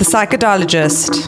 Psychodologist.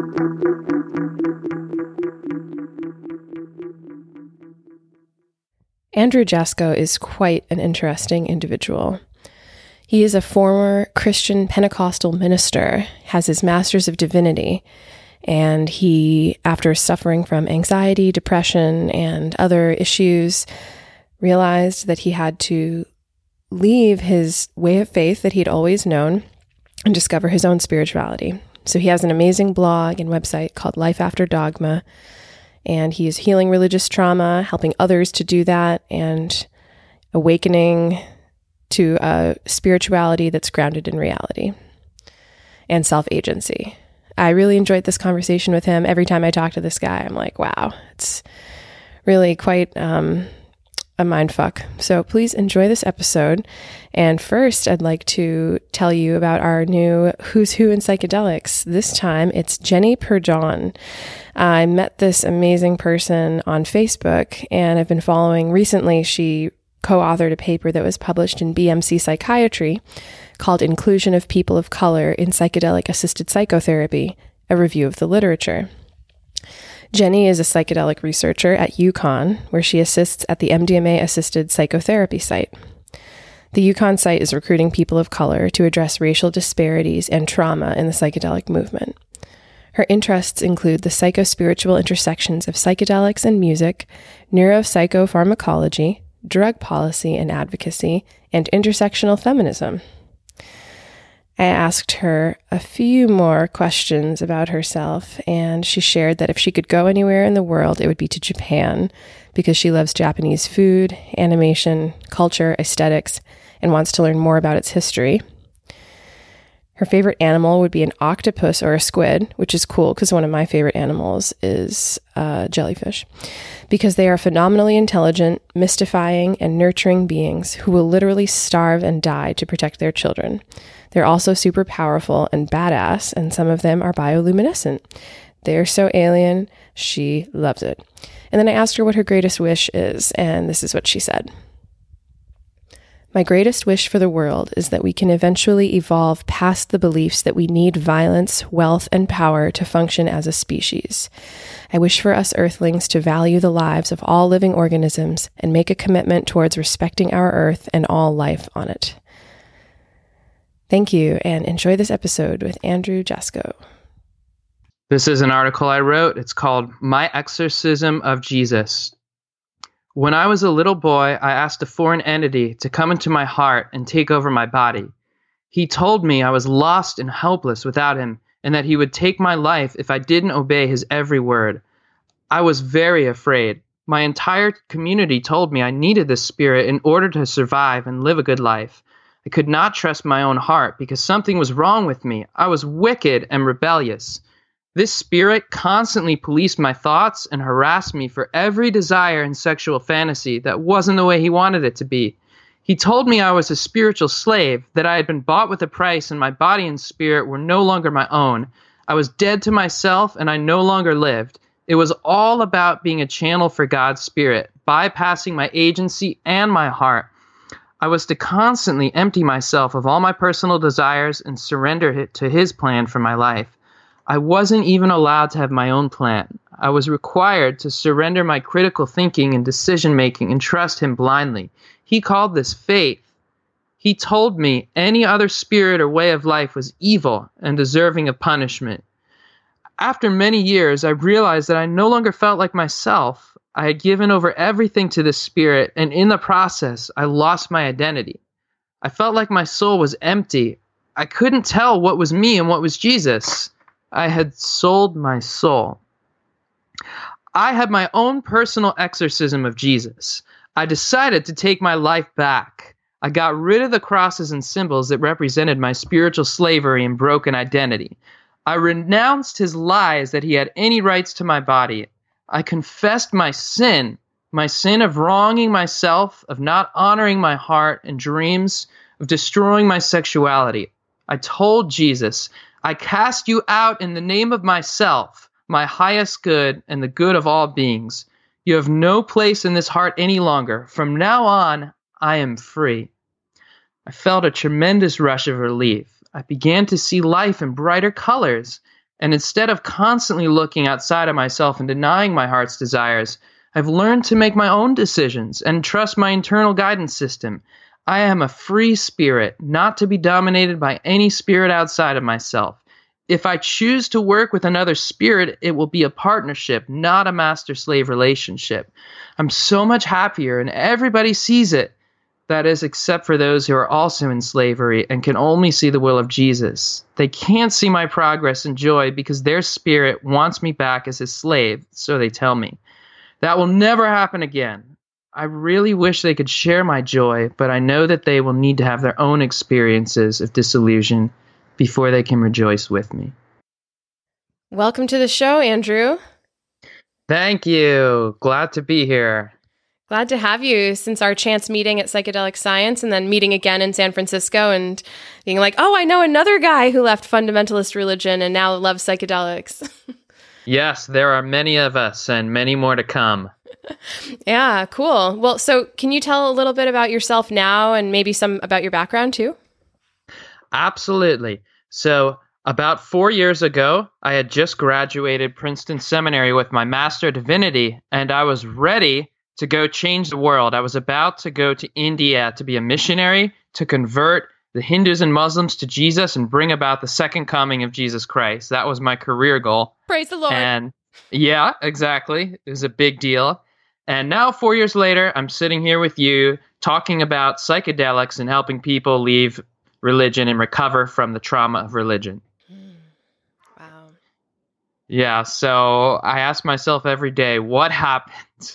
Andrew Jasko is quite an interesting individual. He is a former Christian Pentecostal minister, has his Master's of Divinity, and he, after suffering from anxiety, depression, and other issues, realized that he had to leave his way of faith that he'd always known and discover his own spirituality. So he has an amazing blog and website called Life After Dogma, and he is healing religious trauma, helping others to do that, and awakening to a spirituality that's grounded in reality and self-agency. I really enjoyed this conversation with him. Every time I talk to this guy, I'm like, wow, it's really quite a mindfuck. So please enjoy this episode. And first, I'd like to tell you about our new Who's Who in Psychedelics. This time, it's Jenny Purdon. I met this amazing person on Facebook, and I've been following recently. She co-authored a paper that was published in BMC Psychiatry called Inclusion of People of Color in Psychedelic-Assisted Psychotherapy, a review of the literature. Jenny is a psychedelic researcher at UConn, where she assists at the MDMA-assisted psychotherapy site. The UConn site is recruiting people of color to address racial disparities and trauma in the psychedelic movement. Her interests include the psychospiritual intersections of psychedelics and music, neuropsychopharmacology, drug policy and advocacy, and intersectional feminism. I asked her a few more questions about herself, and she shared that if she could go anywhere in the world, it would be to Japan, because she loves Japanese food, animation, culture, aesthetics, and wants to learn more about its history. Her favorite animal would be an octopus or a squid, which is cool because one of my favorite animals is jellyfish, because they are phenomenally intelligent, mystifying, and nurturing beings who will literally starve and die to protect their children. They're also super powerful and badass, and some of them are bioluminescent. They're so alien, she loves it. And then I asked her what her greatest wish is, and this is what she said. My greatest wish for the world is that we can eventually evolve past the beliefs that we need violence, wealth, and power to function as a species. I wish for us Earthlings to value the lives of all living organisms and make a commitment towards respecting our Earth and all life on it. Thank you, and enjoy this episode with Andrew Jasko. This is an article I wrote. It's called My Exorcism of Jesus. When I was a little boy, I asked a foreign entity to come into my heart and take over my body. He told me I was lost and helpless without him, and that he would take my life if I didn't obey his every word. I was very afraid. My entire community told me I needed this spirit in order to survive and live a good life. I could not trust my own heart because something was wrong with me. I was wicked and rebellious. This spirit constantly policed my thoughts and harassed me for every desire and sexual fantasy that wasn't the way he wanted it to be. He told me I was a spiritual slave, that I had been bought with a price and my body and spirit were no longer my own. I was dead to myself and I no longer lived. It was all about being a channel for God's spirit, bypassing my agency and my heart. I was to constantly empty myself of all my personal desires and surrender it to his plan for my life. I wasn't even allowed to have my own plan. I was required to surrender my critical thinking and decision-making and trust him blindly. He called this faith. He told me any other spirit or way of life was evil and deserving of punishment. After many years, I realized that I no longer felt like myself. I had given over everything to this spirit, and in the process, I lost my identity. I felt like my soul was empty. I couldn't tell what was me and what was Jesus. I had sold my soul. I had my own personal exorcism of Jesus. I decided to take my life back. I got rid of the crosses and symbols that represented my spiritual slavery and broken identity. I renounced his lies that he had any rights to my body. I confessed my sin of wronging myself, of not honoring my heart and dreams, of destroying my sexuality. I told Jesus, I cast you out in the name of myself, my highest good and the good of all beings. You have no place in this heart any longer. From now on, I am free. I felt a tremendous rush of relief. I began to see life in brighter colors. And instead of constantly looking outside of myself and denying my heart's desires, I've learned to make my own decisions and trust my internal guidance system. I am a free spirit, not to be dominated by any spirit outside of myself. If I choose to work with another spirit, it will be a partnership, not a master-slave relationship. I'm so much happier, and everybody sees it. That is, except for those who are also in slavery and can only see the will of Jesus. They can't see my progress and joy because their spirit wants me back as his slave, so they tell me. That will never happen again. I really wish they could share my joy, but I know that they will need to have their own experiences of disillusion before they can rejoice with me. Welcome to the show, Andrew. Thank you. Glad to be here. Glad to have you since our chance meeting at Psychedelic Science and then meeting again in San Francisco and being like, oh, I know another guy who left fundamentalist religion and now loves psychedelics. Yes, there are many of us and many more to come. Yeah, cool. Well, so can you tell a little bit about yourself now and maybe some about your background too? Absolutely. So about 4 years ago, I had just graduated Princeton Seminary with my Master of Divinity, and I was ready to go change the world. I was about to go to India to be a missionary, to convert the Hindus and Muslims to Jesus and bring about the second coming of Jesus Christ. That was my career goal. Praise the Lord. And yeah, exactly. It was a big deal. And now 4 years later, I'm sitting here with you talking about psychedelics and helping people leave religion and recover from the trauma of religion. Wow. Yeah, so I ask myself every day, what happened?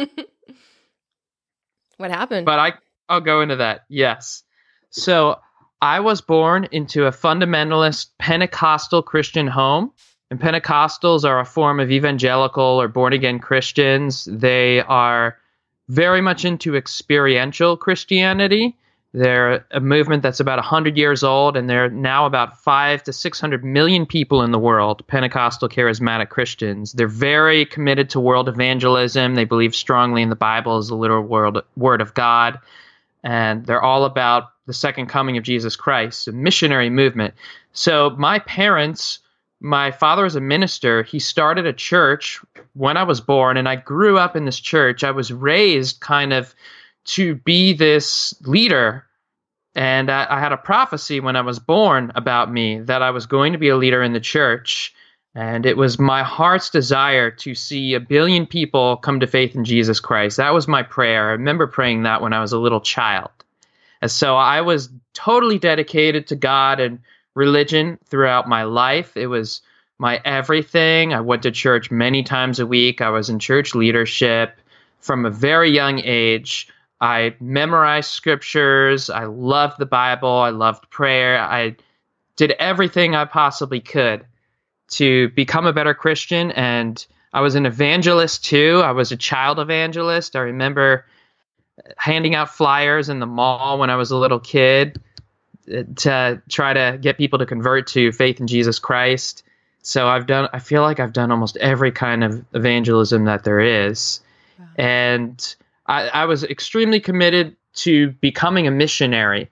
What happened? But I'll go into that, yes. So I was born into a fundamentalist Pentecostal Christian home. And Pentecostals are a form of evangelical or born-again Christians. They are very much into experiential Christianity. They're a movement that's about 100 years old, and there are now about 500 to 600 million people in the world, Pentecostal charismatic Christians. They're very committed to world evangelism. They believe strongly in the Bible as the literal word of God. And they're all about the second coming of Jesus Christ, a missionary movement. So my parents, my father is a minister. He started a church when I was born, and I grew up in this church. I was raised kind of to be this leader. And I had a prophecy when I was born about me that I was going to be a leader in the church. And it was my heart's desire to see 1 billion people come to faith in Jesus Christ. That was my prayer. I remember praying that when I was a little child. And so I was totally dedicated to God and religion throughout my life. It was my everything. I went to church many times a week. I was in church leadership from a very young age. I memorized scriptures. I loved the Bible. I loved prayer. I did everything I possibly could to become a better Christian. And I was an evangelist too. I was a child evangelist. I remember handing out flyers in the mall when I was a little kid to try to get people to convert to faith in Jesus Christ. So I feel like I've done almost every kind of evangelism that there is. Wow. And I was extremely committed to becoming a missionary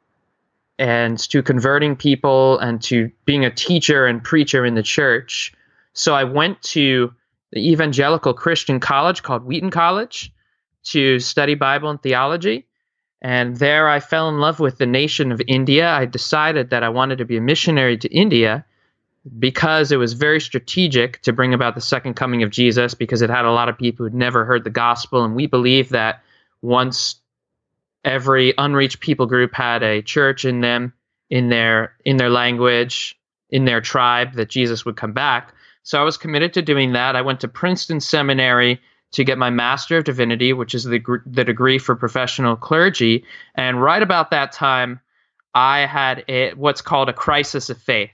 and to converting people and to being a teacher and preacher in the church. So I went to the evangelical Christian college called Wheaton College to study Bible and theology. And there I fell in love with the nation of India. I decided that I wanted to be a missionary to India because it was very strategic to bring about the second coming of Jesus, because it had a lot of people who'd never heard the gospel. And we believe that once every unreached people group had a church in them, in their language, in their tribe, that Jesus would come back. So I was committed to doing that. I went to Princeton Seminary to get my Master of Divinity, which is the degree for professional clergy. And right about that time, I had what's called a crisis of faith.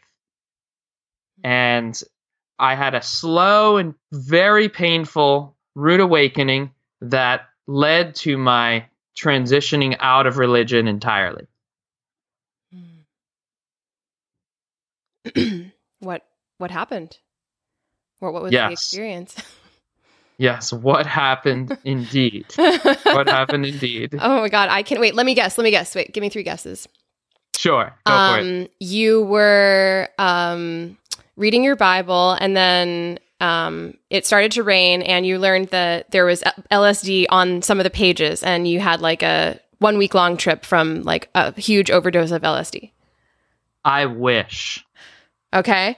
And I had a slow and very painful rude awakening that led to my transitioning out of religion entirely. What happened? Or what was the experience? Yes, what happened indeed. What happened indeed. Oh my God, I can't wait. Let me guess. Wait, give me 3 guesses. Sure. Go for it. You were reading your Bible, and then it started to rain, and you learned that there was LSD on some of the pages, and you had like a 1 week long trip from like a huge overdose of LSD. I wish. Okay.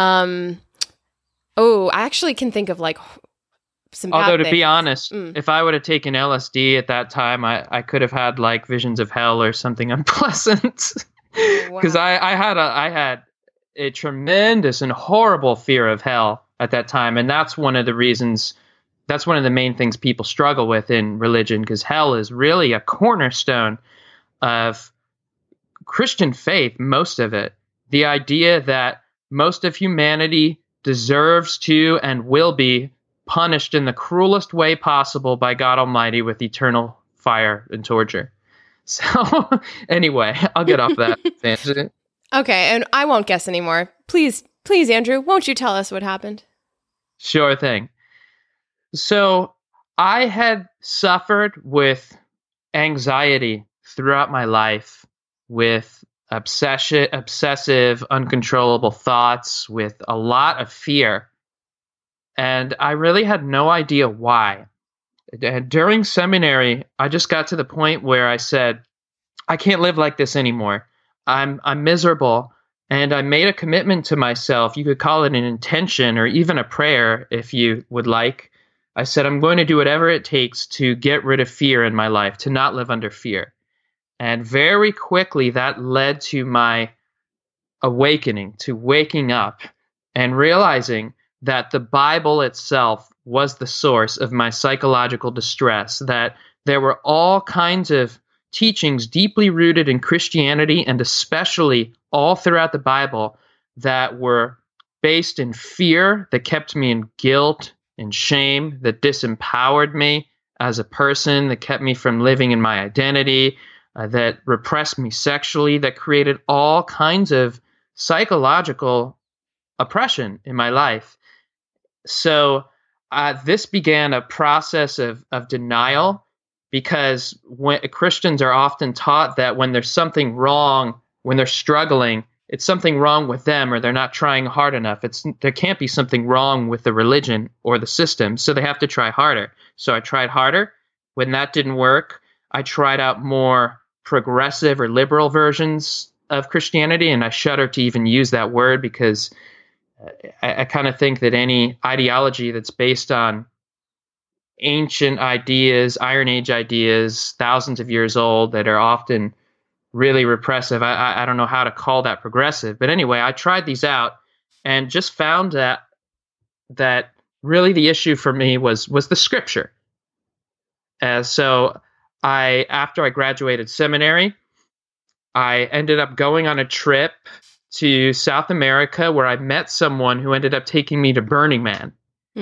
I actually can think of like some bad Although, to things. be honest, if I would have taken LSD at that time, I could have had like visions of hell or something unpleasant. Because I had a tremendous and horrible fear of hell at that time. And that's one of the reasons, that's one of the main things people struggle with in religion, because hell is really a cornerstone of Christian faith, most of it. The idea that most of humanity deserves to and will be punished in the cruelest way possible by God Almighty with eternal fire and torture. So anyway, I'll get off that tangent. Okay, and I won't guess anymore. Please, Andrew, won't you tell us what happened? Sure thing. So I had suffered with anxiety throughout my life, with obsessive, uncontrollable thoughts, with a lot of fear. And I really had no idea why. During seminary, I just got to the point where I said, I can't live like this anymore. I'm miserable. And I made a commitment to myself. You could call it an intention or even a prayer if you would like. I said, I'm going to do whatever it takes to get rid of fear in my life, to not live under fear. And very quickly that led to my awakening, to waking up and realizing that the Bible itself was the source of my psychological distress, that there were all kinds of teachings deeply rooted in Christianity, and especially all throughout the Bible, that were based in fear, that kept me in guilt and shame, that disempowered me as a person, that kept me from living in my identity, that repressed me sexually, that created all kinds of psychological oppression in my life. So this began a process of denial, because when Christians are often taught that when there's something wrong, when they're struggling, it's something wrong with them, or they're not trying hard enough. There can't be something wrong with the religion or the system, so they have to try harder. So I tried harder. When that didn't work, I tried out more progressive or liberal versions of Christianity, and I shudder to even use that word, because I kind of think that any ideology that's based on ancient ideas, Iron Age ideas, thousands of years old, that are often really repressive, I don't know how to call that progressive. But anyway, I tried these out and just found that really the issue for me was the scripture. So after I graduated seminary, I ended up going on a trip to South America, where I met someone who ended up taking me to Burning Man.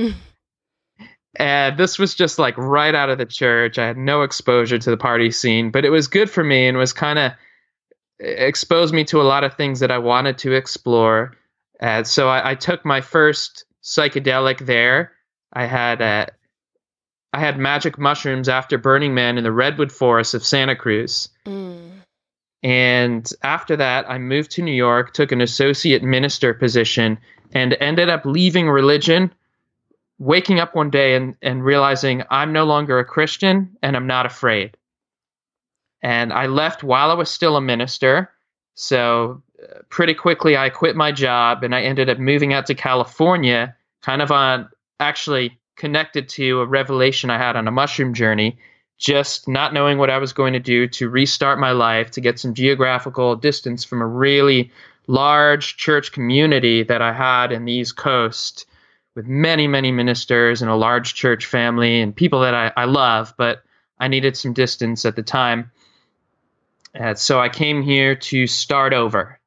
And this was just like right out of the church. I had no exposure to the party scene, but it was good for me and was kind of exposed me to a lot of things that I wanted to explore. So I took my first psychedelic there. I had magic mushrooms after Burning Man in the redwood forest of Santa Cruz. And after that, I moved to New York, took an associate minister position, and ended up leaving religion, waking up one day and realizing I'm no longer a Christian and I'm not afraid. And I left while I was still a minister. So pretty quickly, I quit my job and I ended up moving out to California, kind of actually connected to a revelation I had on a mushroom journey, just not knowing what I was going to do to restart my life, to get some geographical distance from a really large church community that I had in the East Coast, with many, many ministers and a large church family and people that I love, but I needed some distance at the time. So I came here to start over.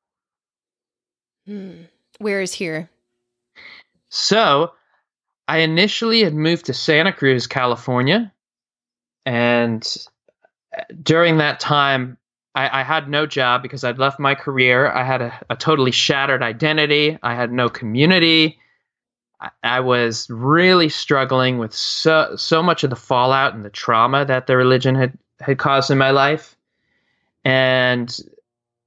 Where is here? So I initially had moved to Santa Cruz, California. And during that time, I had no job because I'd left my career. I had a totally shattered identity. I had no community. I was really struggling with so much of the fallout and the trauma that the religion had caused in my life. And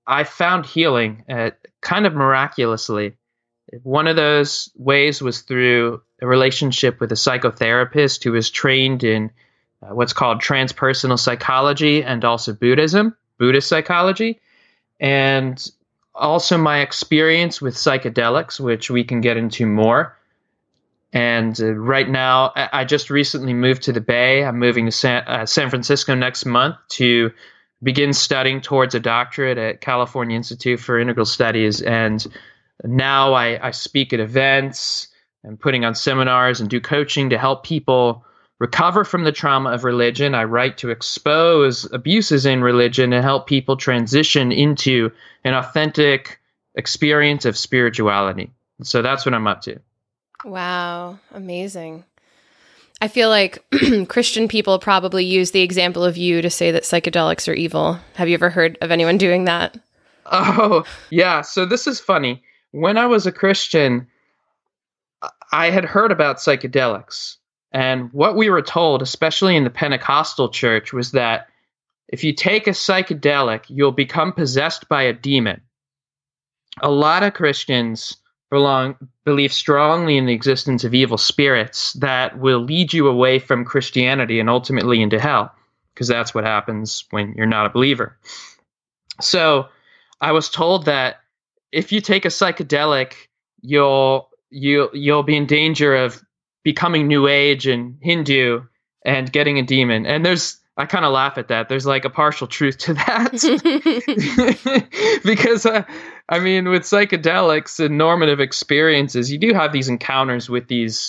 I found healing kind of miraculously. One of those ways was through a relationship with a psychotherapist who was trained in what's called transpersonal psychology and also Buddhist psychology, and also my experience with psychedelics, which we can get into more. And right now, I just recently moved to the Bay. I'm moving to San Francisco next month to begin studying towards a doctorate at California Institute for Integral Studies. And now I speak at events and putting on seminars and do coaching to help people recover from the trauma of religion. I write to expose abuses in religion and help people transition into an authentic experience of spirituality. So that's what I'm up to. Wow, amazing. I feel like Christian people probably use the example of you to say that psychedelics are evil. Have you ever heard of anyone doing that? Oh, yeah. So this is funny. When I was a Christian, I had heard about psychedelics. And what we were told, especially in the Pentecostal church, was that if you take a psychedelic, you'll become possessed by a demon. A lot of Christians believe strongly in the existence of evil spirits that will lead you away from Christianity and ultimately into hell, because that's what happens when you're not a believer. So I was told that if you take a psychedelic, you'll be in danger of becoming New Age and Hindu and getting a demon. And I kind of laugh at that. There's like a partial truth to that. Because, I mean, with psychedelics and normative experiences, you do have these encounters with these,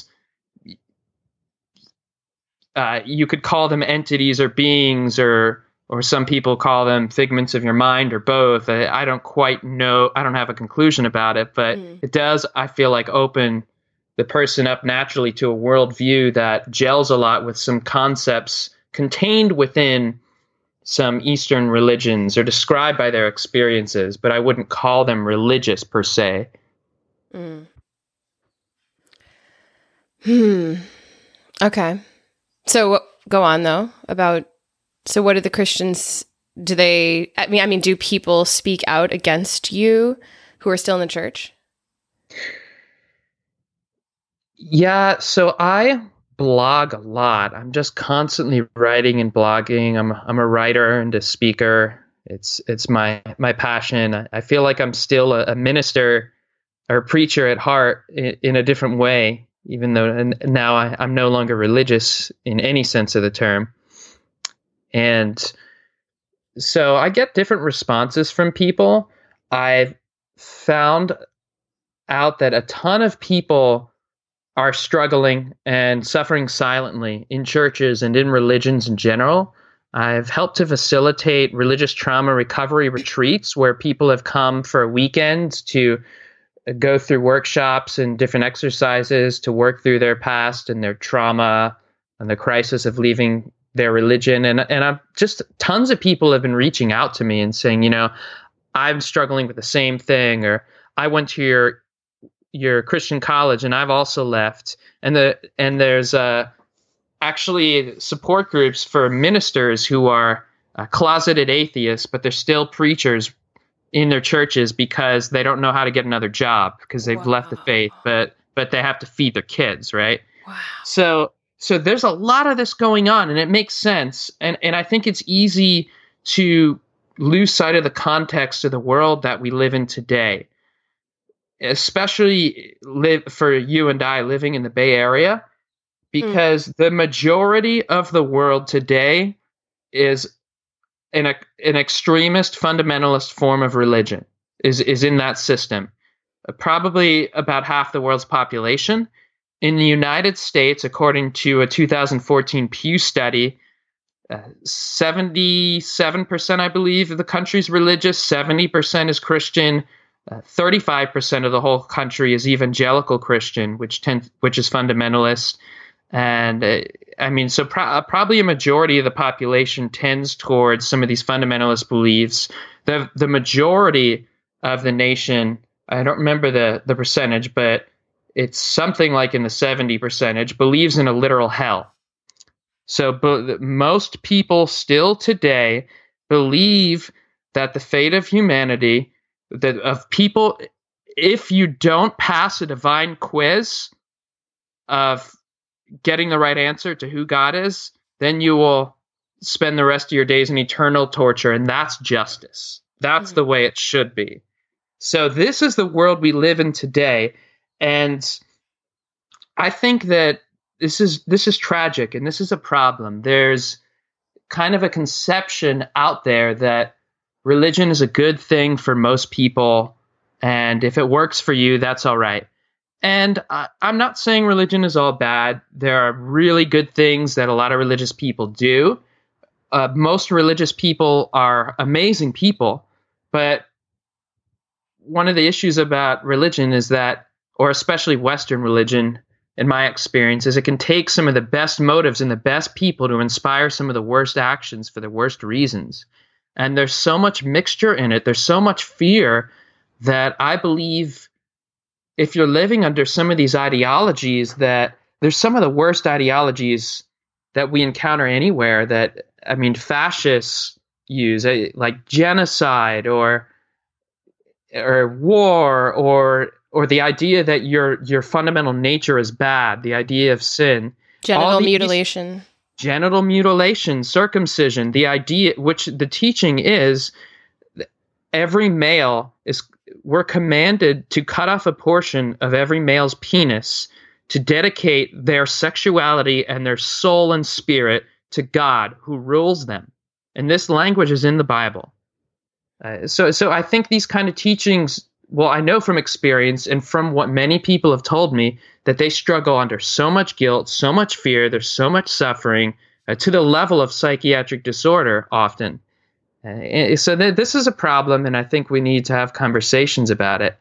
you could call them entities or beings, or some people call them figments of your mind, or both. I don't quite know. I don't have a conclusion about it, but it does, I feel like, open the person up naturally to a worldview that gels a lot with some concepts contained within some Eastern religions or described by their experiences, but I wouldn't call them religious per se. Okay. So go on though so what do the Christians, do people speak out against you who are still in the church? Yeah, so I blog a lot. I'm just constantly writing and blogging. I'm a writer and a speaker. It's my passion. I feel like I'm still a minister or a preacher at heart in a different way, even though now I'm no longer religious in any sense of the term. And so I get different responses from people. I've found out that a ton of people are struggling and suffering silently in churches and in religions in general. I've helped to facilitate religious trauma recovery retreats where people have come for a weekend to go through workshops and different exercises to work through their past and their trauma and the crisis of leaving their religion. And I'm just, tons of people have been reaching out to me and saying, I'm struggling with the same thing, or I went to your Christian college and I've also left. And there's actually support groups for ministers who are closeted atheists, but they're still preachers in their churches because they don't know how to get another job because they've left the faith, but they have to feed their kids, right? Wow. So there's a lot of this going on, and it makes sense. And I think it's easy to lose sight of the context of the world that we live in today, especially for you and I living in the Bay Area, because the majority of the world today is an extremist fundamentalist form of religion, is in that system. Probably about half the world's population. In the United States, according to a 2014 Pew study, 77%, I believe, of the country's religious, 70% is Christian, 35% of the whole country is evangelical Christian, which is fundamentalist. And probably a majority of the population tends towards some of these fundamentalist beliefs. The majority of the nation, I don't remember the percentage, but it's something like in the 70%, believes in a literal hell. So most people still today believe that the fate of humanity, that of people, if you don't pass a divine quiz of getting the right answer to who God is, then you will spend the rest of your days in eternal torture, and that's justice. That's the way it should be. So this is the world we live in today, and I think that this is tragic, and this is a problem. There's kind of a conception out there that religion is a good thing for most people, and if it works for you, that's all right. And I'm not saying religion is all bad. There are really good things that a lot of religious people do. Most religious people are amazing people, but one of the issues about religion is that, or especially Western religion, in my experience, is it can take some of the best motives and the best people to inspire some of the worst actions for the worst reasons. And there's so much mixture in it. There's so much fear that I believe if you're living under some of these ideologies, that there's some of the worst ideologies that we encounter anywhere that, I mean, fascists use, like genocide or war or the idea that your fundamental nature is bad, the idea of sin. Genital mutilation. Genital mutilation, circumcision, the idea, which the teaching is every male we're commanded to cut off a portion of every male's penis to dedicate their sexuality and their soul and spirit to God who rules them. And this language is in the Bible. So I think these kind of teachings, well, I know from experience and from what many people have told me, that they struggle under so much guilt, so much fear, there's so much suffering, to the level of psychiatric disorder often. So this is a problem, and I think we need to have conversations about it.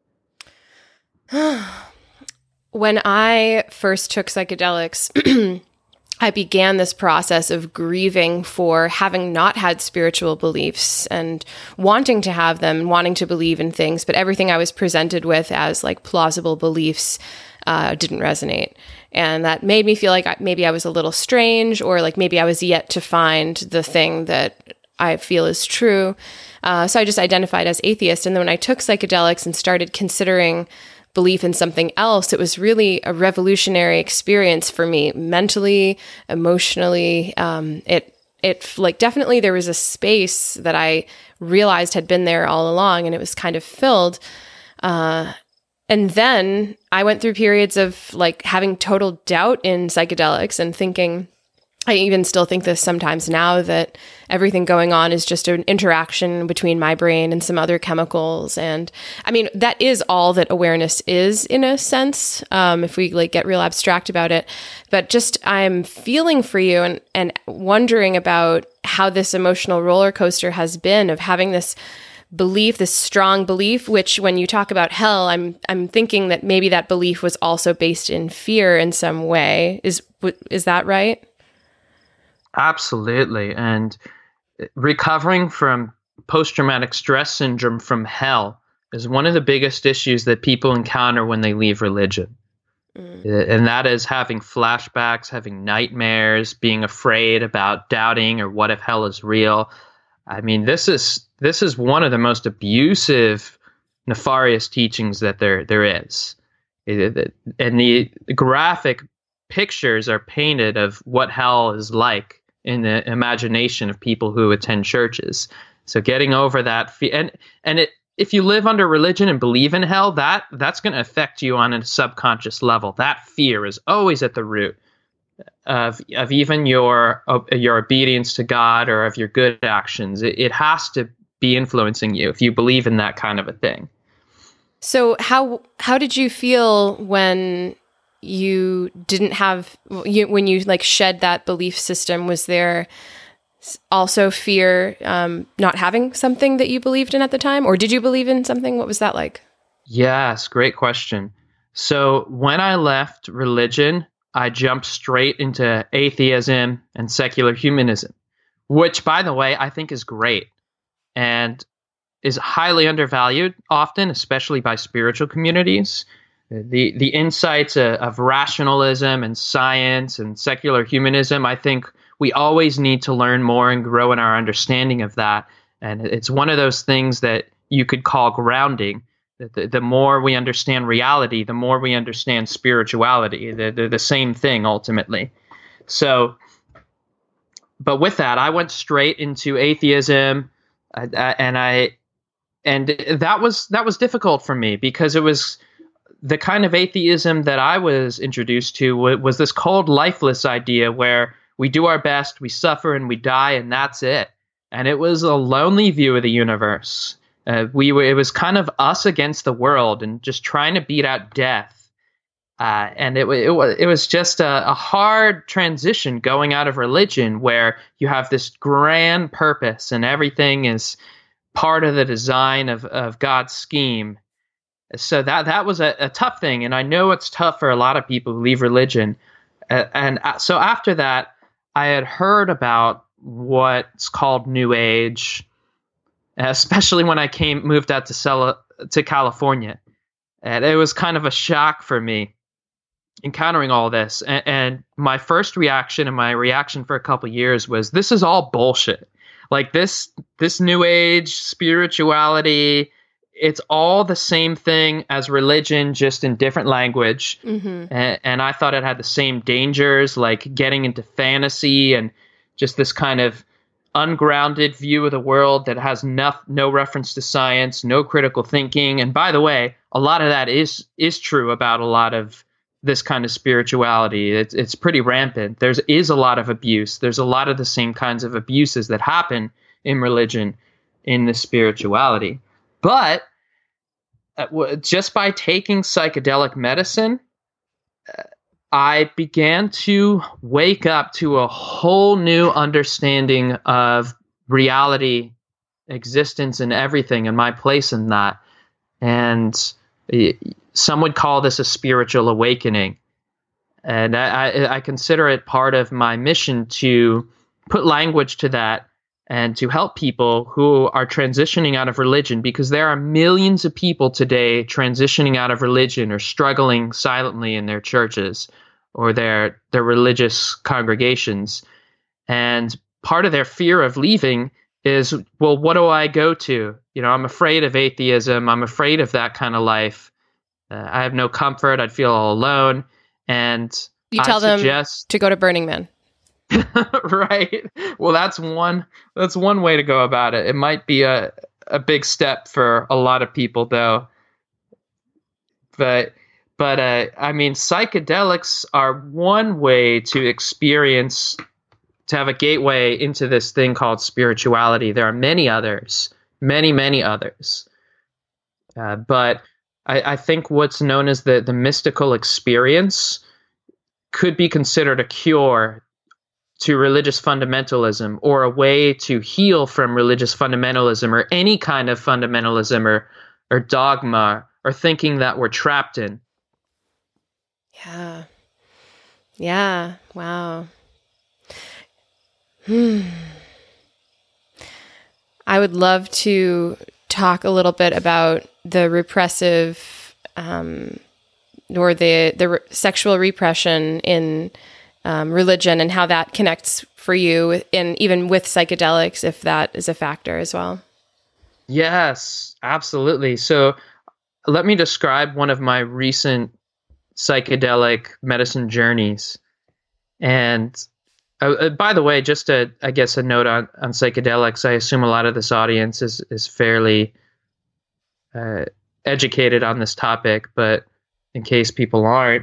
When I first took psychedelics, I began this process of grieving for having not had spiritual beliefs and wanting to have them and wanting to believe in things, but everything I was presented with as like plausible beliefs didn't resonate. And that made me feel like maybe I was a little strange, or like maybe I was yet to find the thing that I feel is true. So I just identified as atheist. And then when I took psychedelics and started considering belief in something else, it was really a revolutionary experience for me, mentally, emotionally. It like definitely there was a space that I realized had been there all along, and it was kind of filled. And then I went through periods of like having total doubt in psychedelics and thinking, I even still think this sometimes now, that everything going on is just an interaction between my brain and some other chemicals. And I mean, that is all that awareness is in a sense, if we like get real abstract about it. But just I'm feeling for you and wondering about how this emotional roller coaster has been of having this belief, this strong belief, which when you talk about hell, I'm thinking that maybe that belief was also based in fear in some way. Is that right? Absolutely. And recovering from post-traumatic stress syndrome from hell is one of the biggest issues that people encounter when they leave religion. And that is having flashbacks, having nightmares, being afraid about doubting or what if hell is real. I mean, this is one of the most abusive, nefarious teachings that there is. And the graphic pictures are painted of what hell is like in the imagination of people who attend churches. So getting over that if you live under religion and believe in hell, that's going to affect you on a subconscious level. That fear is always at the root of even your obedience to God or of your good actions. It has to be influencing you if you believe in that kind of a thing. So how did you feel when you didn't have, when you like shed that belief system? Was there also fear not having something that you believed in at the time? Or did you believe in something? What was that like? Yes, great question. So when I left religion, I jumped straight into atheism and secular humanism, which, by the way, I think is great and is highly undervalued often, especially by spiritual communities. The insights of rationalism and science and secular humanism, I think we always need to learn more and grow in our understanding of that. And it's one of those things that you could call grounding. The more we understand reality, the more we understand spirituality. They're the same thing ultimately. So, but with that, I went straight into atheism, and that was difficult for me because it was the kind of atheism that I was introduced to was this cold, lifeless idea where we do our best, we suffer, and we die, and that's it. And it was a lonely view of the universe. It was kind of us against the world and just trying to beat out death. And it was just a hard transition going out of religion where you have this grand purpose and everything is part of the design of God's scheme. So that was a tough thing. And I know it's tough for a lot of people who leave religion. So after that, I had heard about what's called New Age, especially when I moved out to California. And it was kind of a shock for me encountering all this. And my first reaction and my reaction for a couple of years was, this is all bullshit. Like this New Age spirituality, it's all the same thing as religion, just in different language. Mm-hmm. And I thought it had the same dangers, like getting into fantasy and just this kind of ungrounded view of the world that has no reference to science, no critical thinking. And by the way, a lot of that is true about a lot of this kind of spirituality. It's pretty rampant. There is a lot of abuse. There's a lot of the same kinds of abuses that happen in religion, in the spirituality. But just by taking psychedelic medicine, I began to wake up to a whole new understanding of reality, existence, and everything, and my place in that. And some would call this a spiritual awakening. And I consider it part of my mission to put language to that and to help people who are transitioning out of religion, because there are millions of people today transitioning out of religion or struggling silently in their churches or their religious congregations. And part of their fear of leaving is, well, what do I go to? I'm afraid of atheism. I'm afraid of that kind of life. I have no comfort. I'd feel all alone. And you tell them to go to Burning Man. Right. Well, that's one way to go about it. It might be a big step for a lot of people, though. But I mean, psychedelics are one way to have a gateway into this thing called spirituality. There are many others, many others. But I think what's known as the mystical experience could be considered a cure to religious fundamentalism, or a way to heal from religious fundamentalism or any kind of fundamentalism or dogma or thinking that we're trapped in. Yeah. Wow. I would love to talk a little bit about the repressive or the sexual repression in religion and how that connects for you, and even with psychedelics, if that is a factor as well. Yes, absolutely. So let me describe one of my recent psychedelic medicine journeys. And by the way, just a note on psychedelics. I assume a lot of this audience is fairly educated on this topic, but in case people aren't,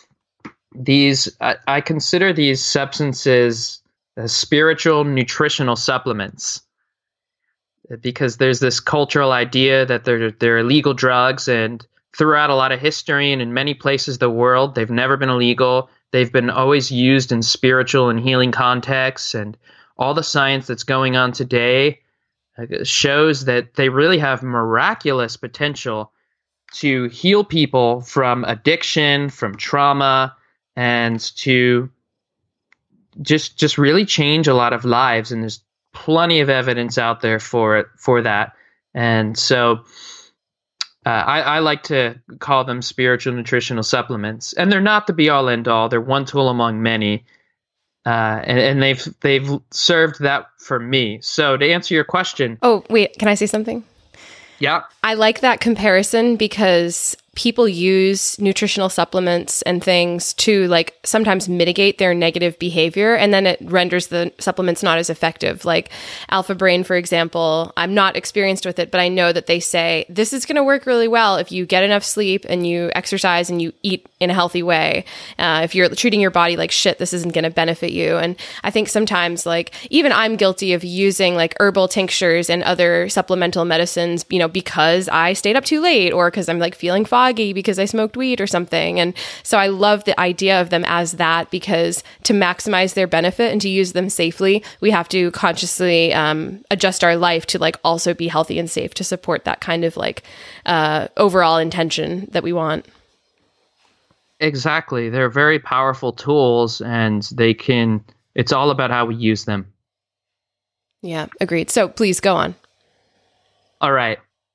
I consider these substances as spiritual nutritional supplements, because there's this cultural idea that they're illegal drugs, and throughout a lot of history and in many places of the world, they've never been illegal. They've been always used in spiritual and healing contexts, and all the science that's going on today shows that they really have miraculous potential to heal people from addiction, from trauma, and to just really change a lot of lives. And there's plenty of evidence out there for that. And so I like to call them spiritual nutritional supplements. And they're not the be-all, end-all. They're one tool among many. and they've served that for me. So to answer your question, Oh, wait, can I say something? yeah, I like that comparison because people use nutritional supplements and things to like sometimes mitigate their negative behavior, and then it renders the supplements not as effective. Like Alpha Brain, for example, I'm not experienced with it, but I know that they say this is going to work really well if you get enough sleep and you exercise and you eat in a healthy way. If you're treating your body like shit, this isn't going to benefit you. And I think sometimes, like, even I'm guilty of using like herbal tinctures and other supplemental medicines, you know, because I stayed up too late or because I'm like feeling foggy because I smoked weed or something. And so I love the idea of them as that, because to maximize their benefit and to use them safely, we have to consciously adjust our life to like also be healthy and safe to support that kind of like overall intention that we want. exactly. They're very powerful tools, and it's all about how we use them. Yeah, agreed. So please go on. All right.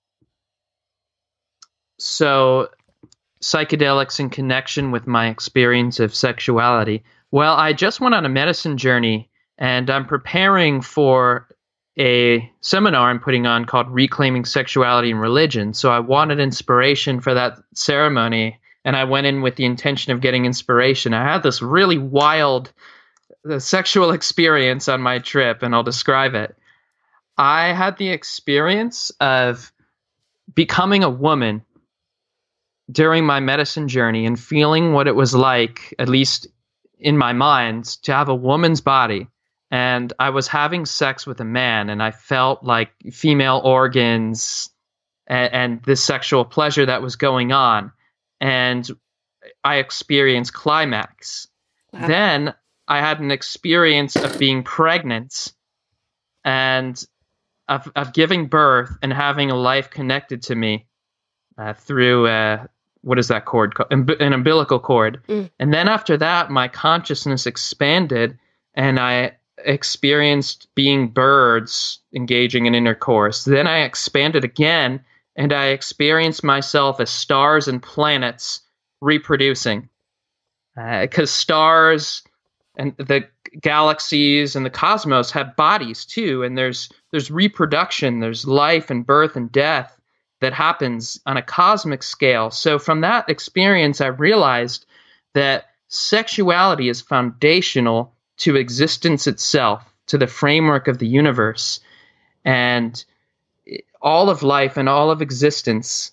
So, psychedelics in connection with my experience of sexuality. Well, I just went on a medicine journey, and I'm preparing for a seminar I'm putting on called Reclaiming Sexuality and Religion. So I wanted inspiration for that ceremony, and I went in with the intention of getting inspiration. I had this really wild sexual experience on my trip, and I'll describe it. I had the experience of becoming a woman during my medicine journey and feeling what it was like, at least in my mind, to have a woman's body. And I was having sex with a man, and I felt like female organs and this sexual pleasure that was going on. And I experienced climax. Wow. Then I had an experience of being pregnant and of giving birth and having a life connected to me through what is that cord called? An umbilical cord. And then after that, my consciousness expanded, and I experienced being birds engaging in intercourse. Then I expanded again, and I experienced myself as stars and planets reproducing. Because stars and the galaxies and the cosmos have bodies too, and there's reproduction, there's life and birth and death that happens on a cosmic scale. So from that experience, I realized that sexuality is foundational to existence itself, to the framework of the universe, and all of life and all of existence.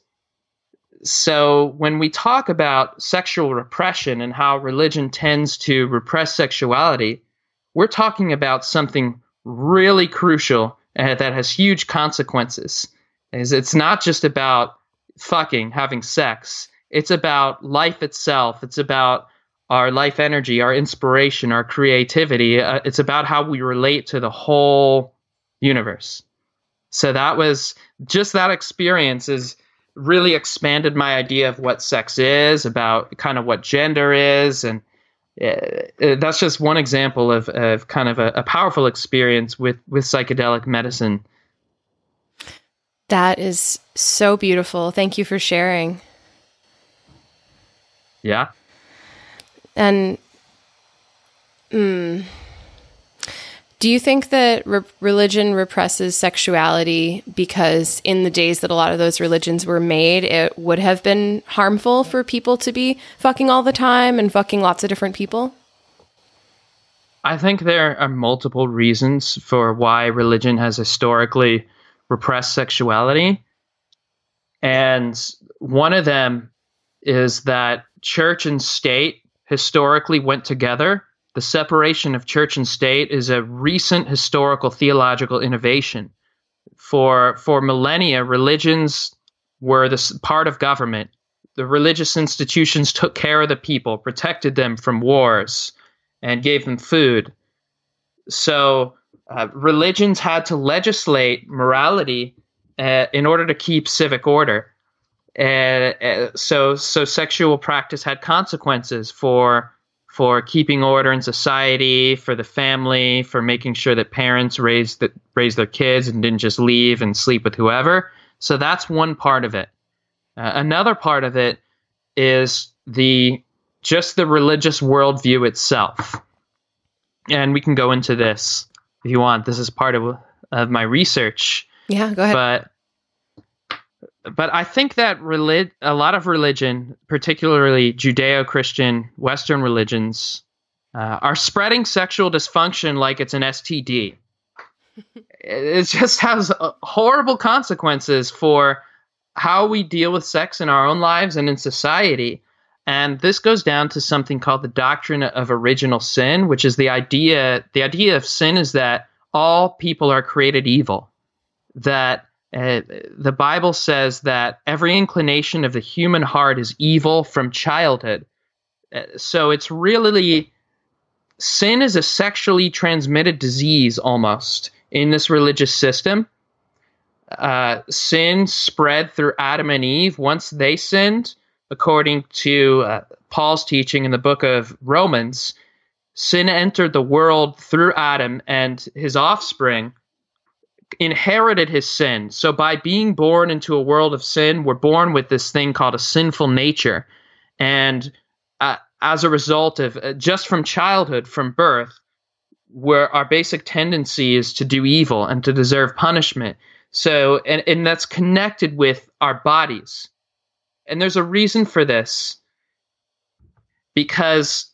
So when we talk about sexual repression and how religion tends to repress sexuality, we're talking about something really crucial that has huge consequences. It's not just about fucking, having sex. It's about life itself. It's about our life energy, our inspiration, our creativity. It's about how we relate to the whole universe. So that was just that experience has really expanded my idea of what sex is, about kind of what gender is. And that's just one example of kind of a powerful experience with psychedelic medicine. That is so beautiful. Thank you for sharing. Yeah. And do you think that religion represses sexuality because in the days that a lot of those religions were made, it would have been harmful for people to be fucking all the time and fucking lots of different people? I think there are multiple reasons for why religion has historically repressed sexuality. And one of them is that church and state historically went together. The separation of church and state is a recent historical theological innovation. For millennia, religions were this part of government. The religious institutions took care of the people, protected them from wars, and gave them food. So religions had to legislate morality in order to keep civic order. So sexual practice had consequences for keeping order in society, for the family, for making sure that parents raised their kids and didn't just leave and sleep with whoever. So that's one part of it. Another part of it is the religious worldview itself. And we can go into this if you want. This is part of my research. Yeah, go ahead. But I think that a lot of religion, particularly Judeo-Christian Western religions, are spreading sexual dysfunction like it's an STD. It just has horrible consequences for how we deal with sex in our own lives and in society. And this goes down to something called the doctrine of original sin, which is the idea of sin is that all people are created evil. That the Bible says that every inclination of the human heart is evil from childhood. So it's really, sin is a sexually transmitted disease almost in this religious system. Sin spread through Adam and Eve once they sinned. According to Paul's teaching in the book of Romans, sin entered the world through Adam, and his offspring inherited his sin. So by being born into a world of sin, we're born with this thing called a sinful nature. And as a result of just from childhood, from birth, where our basic tendency is to do evil and to deserve punishment. So, and that's connected with our bodies. And there's a reason for this, because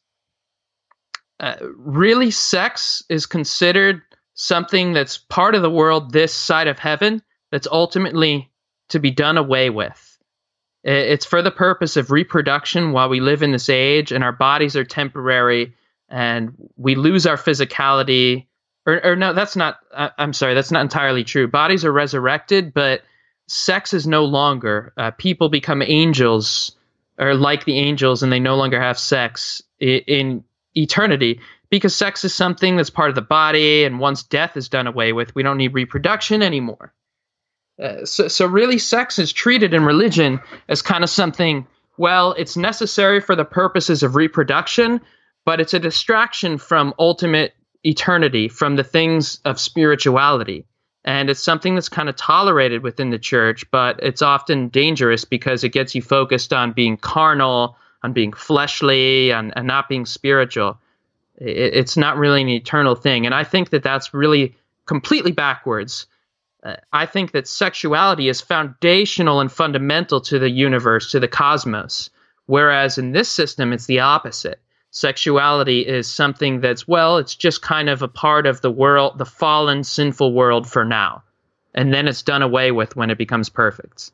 really sex is considered something that's part of the world this side of heaven that's ultimately to be done away with. It's for the purpose of reproduction while we live in this age, and our bodies are temporary, and we lose our physicality. Or no, that's not, I'm sorry, that's not entirely true. Bodies are resurrected, but sex is no longer. People become angels, or like the angels, and they no longer have sex in eternity, because sex is something that's part of the body, and once death is done away with, we don't need reproduction anymore. So really, sex is treated in religion as kind of something, well, it's necessary for the purposes of reproduction, but it's a distraction from ultimate eternity, from the things of spirituality. And it's something that's kind of tolerated within the church, but it's often dangerous because it gets you focused on being carnal, on being fleshly, and not being spiritual. It's not really an eternal thing. And I think that that's really completely backwards. I think that sexuality is foundational and fundamental to the universe, to the cosmos, whereas in this system, it's the opposite. Sexuality is something that's, well, it's just kind of a part of the world, the fallen, sinful world for now. And then it's done away with when it becomes perfect.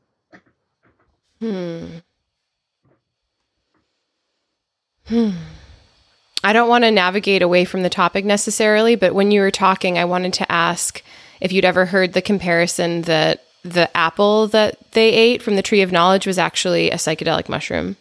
I don't want to navigate away from the topic necessarily, but when you were talking, I wanted to ask if you'd ever heard the comparison that the apple that they ate from the tree of knowledge was actually a psychedelic mushroom.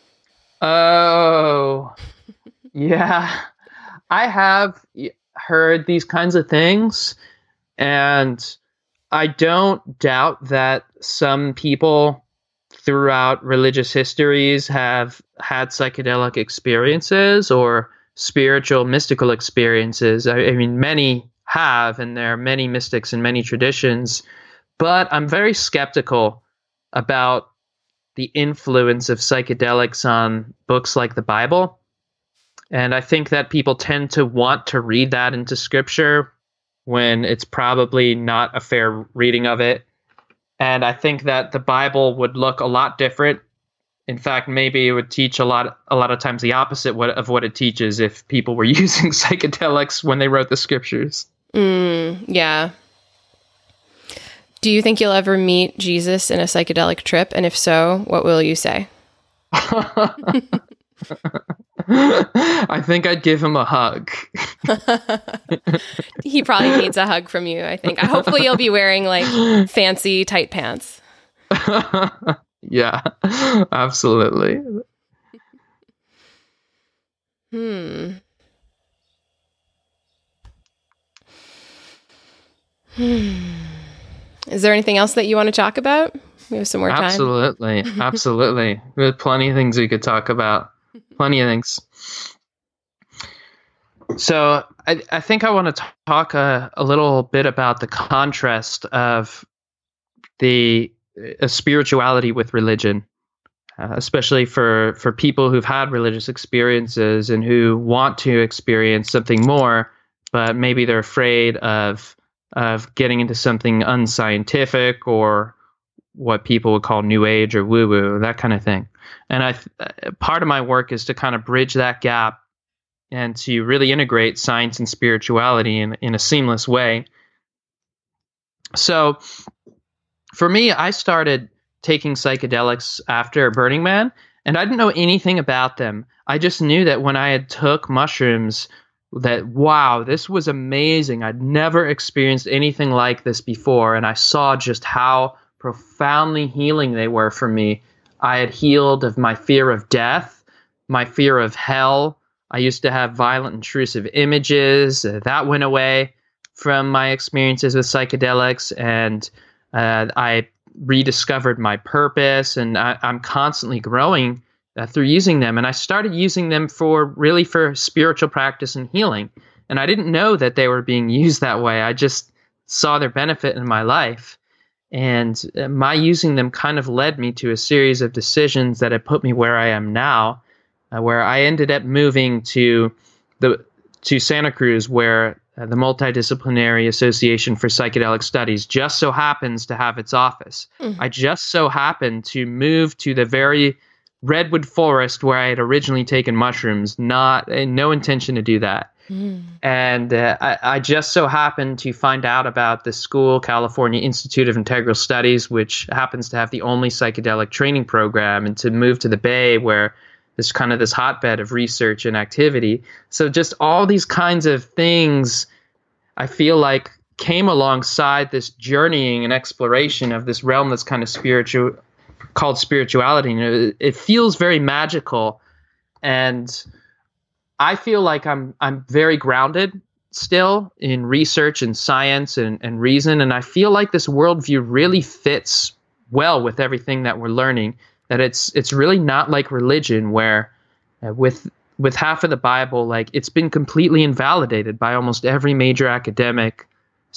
Oh, yeah. I have heard these kinds of things, and I don't doubt that some people throughout religious histories have had psychedelic experiences or spiritual, mystical experiences. I mean, many have, and there are many mystics and many traditions, but I'm very skeptical about the influence of psychedelics on books like the Bible. And I think that people tend to want to read that into scripture when it's probably not a fair reading of it. And I think that the Bible would look a lot different. In fact, maybe it would teach a lot of times the opposite of what it teaches if people were using psychedelics when they wrote the scriptures. Yeah. Do you think you'll ever meet Jesus in a psychedelic trip? And if so, what will you say? I think I'd give him a hug. He probably needs a hug from you, I think. Hopefully you'll be wearing like fancy tight pants. Yeah, absolutely. Is there anything else that you want to talk about? We have some more time. Absolutely. We have plenty of things we could talk about. Plenty of things. So I think I want to talk a little bit about the contrast of the spirituality with religion. especially for people who've had religious experiences and who want to experience something more, but maybe they're afraid of getting into something unscientific or what people would call new age or woo-woo, that kind of thing. And part of my work is to kind of bridge that gap and to really integrate science and spirituality in a seamless way. So for me, I started taking psychedelics after Burning Man, and I didn't know anything about them. I just knew that when I had took mushrooms, that, wow, this was amazing. I'd never experienced anything like this before, and I saw just how profoundly healing they were for me. I had healed of my fear of death, my fear of hell. I used to have violent, intrusive images. That went away from my experiences with psychedelics, and I rediscovered my purpose, and I'm constantly growing through using them. And I started using them for spiritual practice and healing. And I didn't know that they were being used that way. I just saw their benefit in my life. And my using them kind of led me to a series of decisions that had put me where I am now, where I ended up moving to Santa Cruz, where the Multidisciplinary Association for Psychedelic Studies just so happens to have its office. Mm-hmm. I just so happened to move to the very redwood forest where I had originally taken mushrooms, no intention to do that. Mm. And I just so happened to find out about the school, California Institute of Integral Studies, which happens to have the only psychedelic training program, and to move to the Bay where there's kind of this hotbed of research and activity. So just all these kinds of things, I feel like, came alongside this journeying and exploration of this realm that's kind of spiritual, called spirituality. You know, it feels very magical, and I feel like I'm very grounded still in research and science and reason, and I feel like this worldview really fits well with everything that we're learning. That it's really not like religion, where with half of the Bible, like, it's been completely invalidated by almost every major academic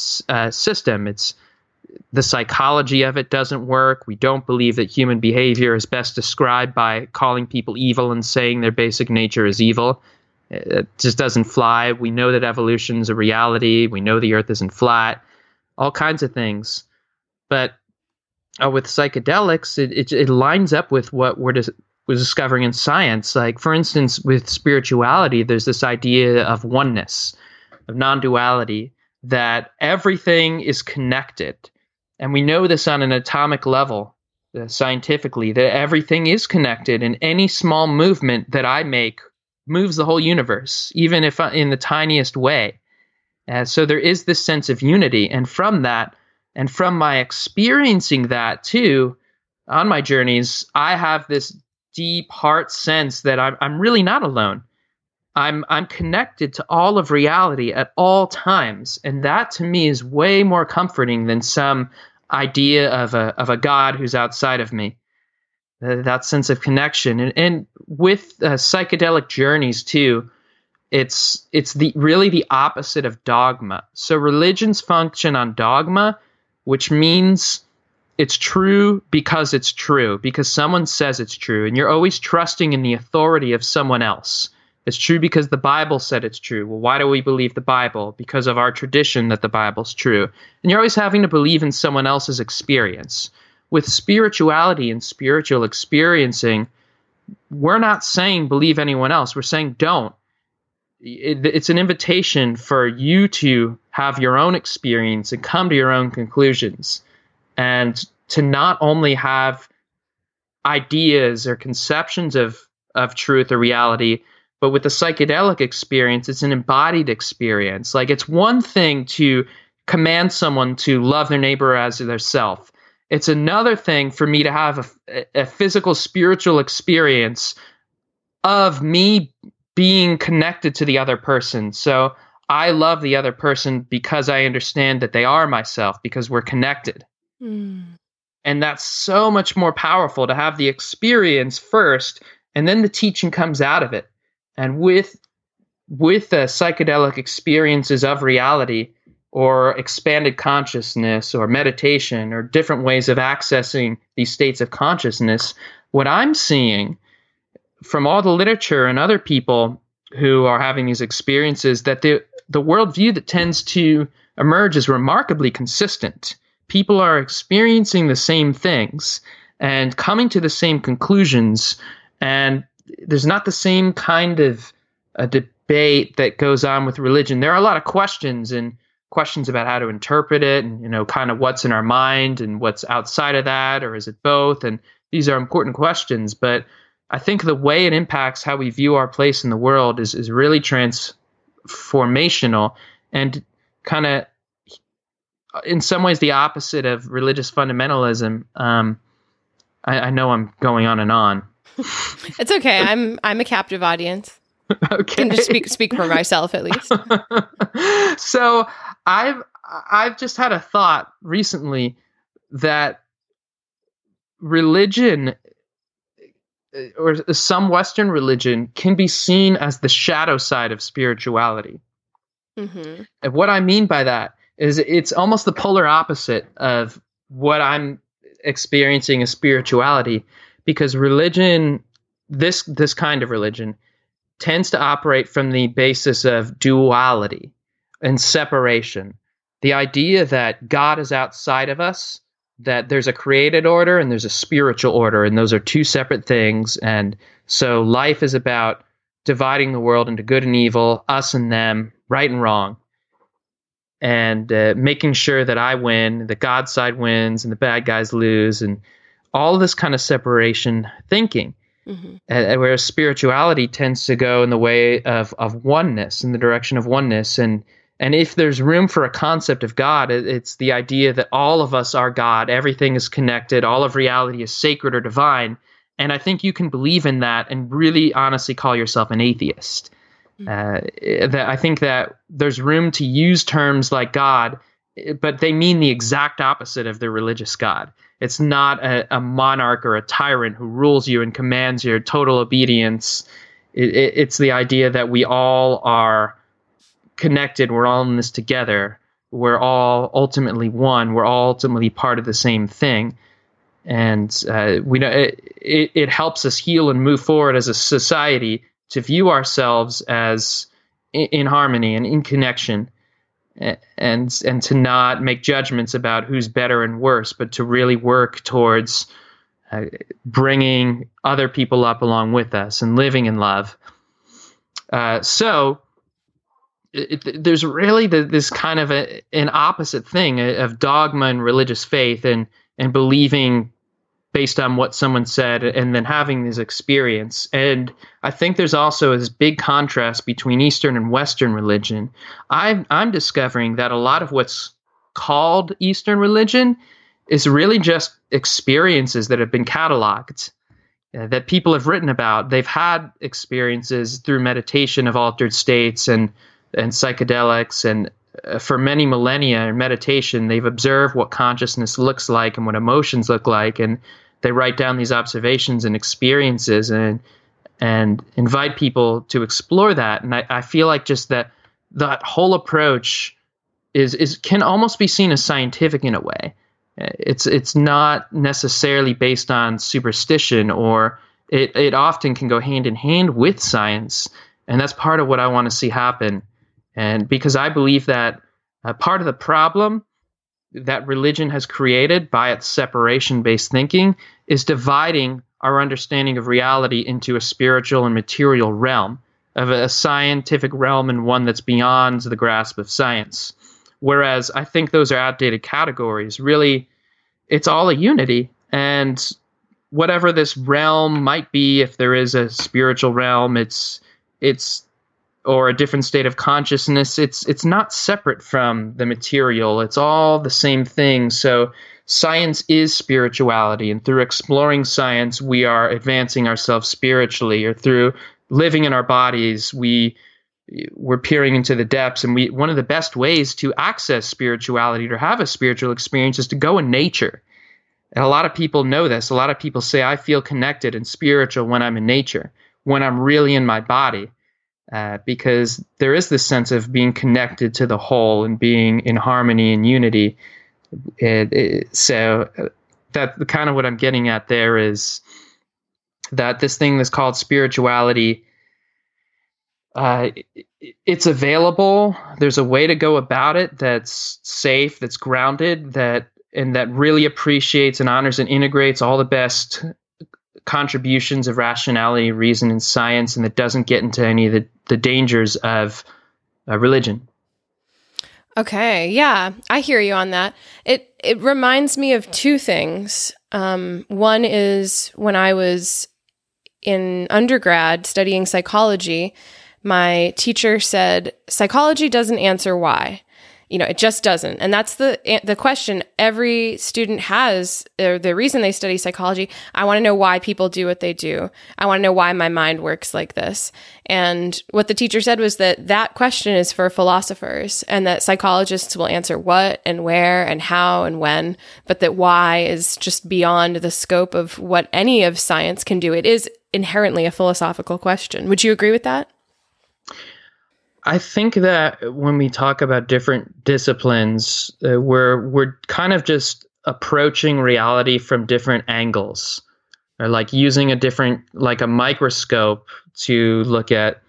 system. It's the psychology of it doesn't work. We don't believe that human behavior is best described by calling people evil and saying their basic nature is evil. It just doesn't fly. We know that evolution is a reality. We know the earth isn't flat. All kinds of things. But with psychedelics, it lines up with what we're discovering in science. Like, for instance, with spirituality, there's this idea of oneness, of non-duality, that everything is connected. And we know this on an atomic level, scientifically, that everything is connected, and any small movement that I make moves the whole universe, even if in the tiniest way. So there is this sense of unity. And from that, and from my experiencing that too, on my journeys, I have this deep heart sense that I'm really not alone. I'm connected to all of reality at all times, and that to me is way more comforting than some idea of a God who's outside of me. That sense of connection, and with psychedelic journeys too, it's really the opposite of dogma. So religions function on dogma, which means it's true because it's true, because someone says it's true, and you're always trusting in the authority of someone else. It's true because the Bible said it's true. Well, why do we believe the Bible? Because of our tradition that the Bible's true. And you're always having to believe in someone else's experience. With spirituality and spiritual experiencing, we're not saying believe anyone else. We're saying don't. It's an invitation for you to have your own experience and come to your own conclusions, and to not only have ideas or conceptions of truth or reality, but with the psychedelic experience, it's an embodied experience. Like, it's one thing to command someone to love their neighbor as their self. It's another thing for me to have a physical, spiritual experience of me being connected to the other person. So I love the other person because I understand that they are myself, because we're connected. Mm. And that's so much more powerful to have the experience first, and then the teaching comes out of it. And with the psychedelic experiences of reality, or expanded consciousness or meditation or different ways of accessing these states of consciousness, what I'm seeing from all the literature and other people who are having these experiences, that the worldview that tends to emerge is remarkably consistent. People are experiencing the same things and coming to the same conclusions, and there's not the same kind of a debate that goes on with religion. There are a lot of questions about how to interpret it, and kind of what's in our mind and what's outside of that, or is it both? And these are important questions, but I think the way it impacts how we view our place in the world is really transformational, and kind of in some ways the opposite of religious fundamentalism. I know I'm going on and on. It's okay. I'm a captive audience. Okay. I can just speak for myself at least. So I've just had a thought recently that religion, or some Western religion, can be seen as the shadow side of spirituality. Mm-hmm. And what I mean by that is it's almost the polar opposite of what I'm experiencing as spirituality, because religion, this kind of religion, tends to operate from the basis of duality and separation. The idea that God is outside of us, that there's a created order and there's a spiritual order, and those are two separate things. And so life is about dividing the world into good and evil, us and them, right and wrong, and making sure that I win, the God side wins, and the bad guys lose, and all of this kind of separation thinking. Mm-hmm. Whereas spirituality tends to go in the way of oneness, in the direction of oneness. And if there's room for a concept of God, it's the idea that all of us are God. Everything is connected. All of reality is sacred or divine. And I think you can believe in that and really honestly call yourself an atheist. Mm-hmm. That I think that there's room to use terms like God, but they mean the exact opposite of the religious God. It's not a monarch or a tyrant who rules you and commands your total obedience. It's the idea that we all are connected. We're all in this together. We're all ultimately one. We're all ultimately part of the same thing. And we know it helps us heal and move forward as a society to view ourselves as in harmony and in connection. And to not make judgments about who's better and worse, but to really work towards bringing other people up along with us and living in love. So there's really this kind of an opposite thing of dogma and religious faith and believing based on what someone said and then having this experience. And I think there's also this big contrast between Eastern and Western religion. I'm discovering that a lot of what's called Eastern religion is really just experiences that have been cataloged, that people have written about. They've had experiences through meditation of altered states and psychedelics, and for many millennia in meditation, they've observed what consciousness looks like and what emotions look like, and they write down these observations and experiences and invite people to explore that. And I feel like just that whole approach is can almost be seen as scientific in a way. It's not necessarily based on superstition, or it often can go hand in hand with science, and that's part of what I want to see happen. And because I believe that part of the problem that religion has created by its separation-based thinking is dividing our understanding of reality into a spiritual and material realm, of a scientific realm and one that's beyond the grasp of science. Whereas I think those are outdated categories. Really, it's all a unity. And whatever this realm might be, if there is a spiritual realm, it's or a different state of consciousness, it's not separate from the material. It's all the same thing. So science is spirituality, and through exploring science, we are advancing ourselves spiritually, or through living in our bodies, we're peering into the depths. And one of the best ways to access spirituality, to have a spiritual experience, is to go in nature. And a lot of people know this. A lot of people say, I feel connected and spiritual when I'm in nature, when I'm really in my body. because there is this sense of being connected to the whole and being in harmony and unity. So that kind of what I'm getting at there is that this thing that's called spirituality, it's available. There's a way to go about it that's safe, that's grounded, that really appreciates and honors and integrates all the best contributions of rationality, reason, and science, and that doesn't get into any of the dangers of religion. Okay, yeah, I hear you on that. It reminds me of two things. One is when I was in undergrad studying psychology, my teacher said, psychology doesn't answer why. It just doesn't. And that's the question every student has, or the reason they study psychology. I want to know why people do what they do. I want to know why my mind works like this. And what the teacher said was that question is for philosophers, and that psychologists will answer what and where and how and when, but that why is just beyond the scope of what any of science can do. It is inherently a philosophical question. Would you agree with that? I think that when we talk about different disciplines, we're kind of just approaching reality from different angles, or like using a microscope to look at,